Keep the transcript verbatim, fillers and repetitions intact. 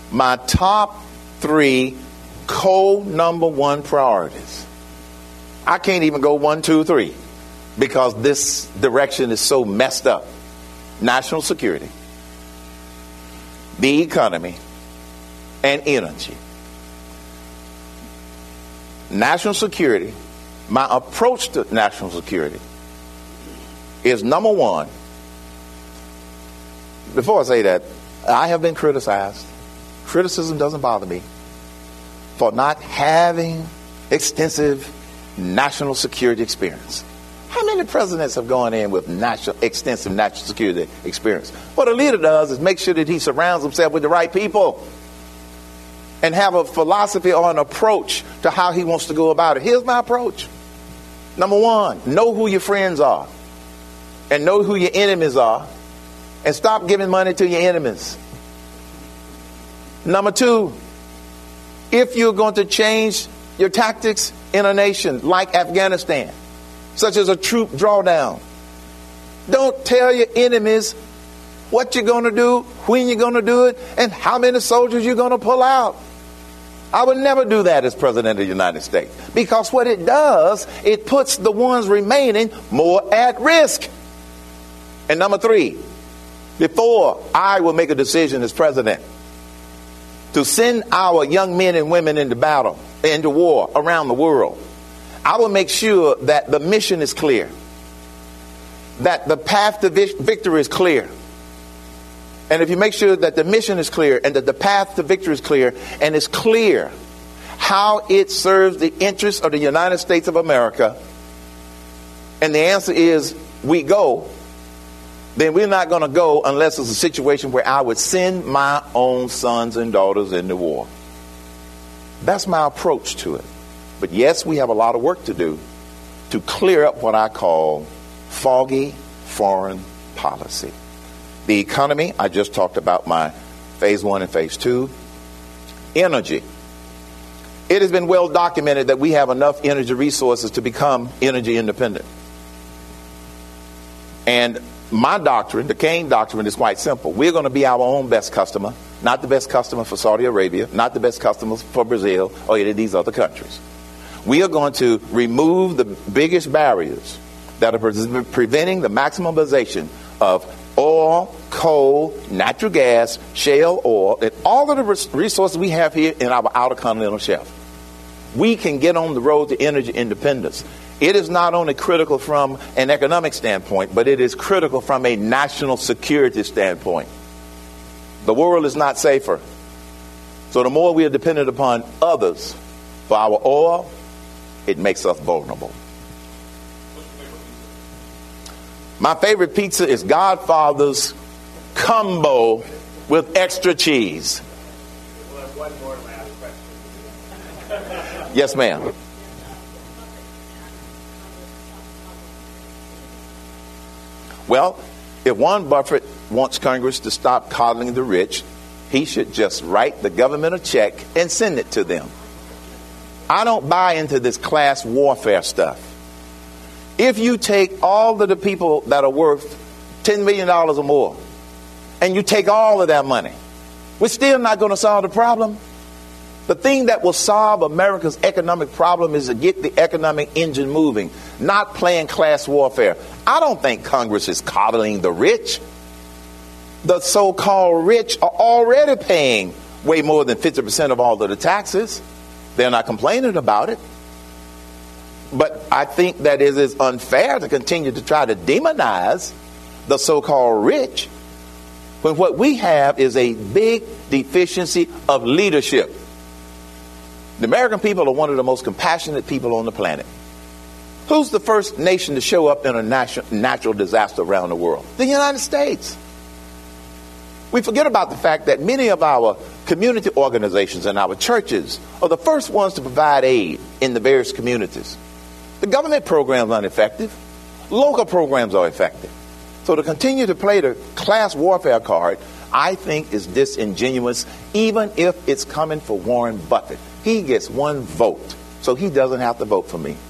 my top three co-number one priorities. I can't even go one, two, three because this direction is so messed up. National security, the economy, and energy. National security, my approach to national security is number one. Before I say that, I have been criticized. Criticism doesn't bother me for not having extensive national security experience. How many presidents have gone in with national, extensive national security experience? What a leader does is make sure that he surrounds himself with the right people and have a philosophy or an approach to how he wants to go about it. Here's my approach. Number one, know who your friends are and know who your enemies are and stop giving money to your enemies. Number two, if you're going to change your tactics in a nation like Afghanistan, such as a troop drawdown, don't tell your enemies what you're going to do, when you're going to do it, and how many soldiers you're going to pull out. I would never do that as President of the United States, because what it does, it puts the ones remaining more at risk. And number three, before I will make a decision as president to send our young men and women into battle, into war around the world, I will make sure that the mission is clear, that the path to victory is clear. And if you make sure that the mission is clear and that the path to victory is clear, and it's clear how it serves the interests of the United States of America, and the answer is we go, then we're not going to go unless it's a situation where I would send my own sons and daughters into war. That's my approach to it. But yes, we have a lot of work to do to clear up what I call foggy foreign policy. The economy, I just talked about my phase one and phase two. Energy. It has been well documented that we have enough energy resources to become energy independent. And my doctrine, the Kane doctrine, is quite simple. We're going to be our own best customer, not the best customer for Saudi Arabia, not the best customer for Brazil or any of these other countries. We are going to remove the biggest barriers that are pre- preventing the maximization of oil, coal, natural gas, shale oil, and all of the res- resources we have here in our outer continental shelf. We can get on the road to energy independence. It is not only critical from an economic standpoint, but it is critical from a national security standpoint. The world is not safer. So the more we are dependent upon others for our oil, it makes us vulnerable. My favorite pizza is Godfather's Combo with extra cheese. We'll have one more last question. Yes, ma'am. Well, if Warren Buffett wants Congress to stop coddling the rich, he should just write the government a check and send it to them. I don't buy into this class warfare stuff. If you take all of the people that are worth ten million dollars or more, and you take all of that money, we're still not going to solve the problem. The thing that will solve America's economic problem is to get the economic engine moving, not playing class warfare. I don't think Congress is coddling the rich. The so-called rich are already paying way more than fifty percent of all of the taxes. They're not complaining about it. But I think that it is unfair to continue to try to demonize the so-called rich when what we have is a big deficiency of leadership. The American people are one of the most compassionate people on the planet. Who's the first nation to show up in a natural, natural disaster around the world? The United States. We forget about the fact that many of our community organizations and our churches are the first ones to provide aid in the various communities. The government programs aren't effective. Local programs are effective. So to continue to play the class warfare card, I think is disingenuous, even if it's coming for Warren Buffett. He gets one vote, so he doesn't have to vote for me.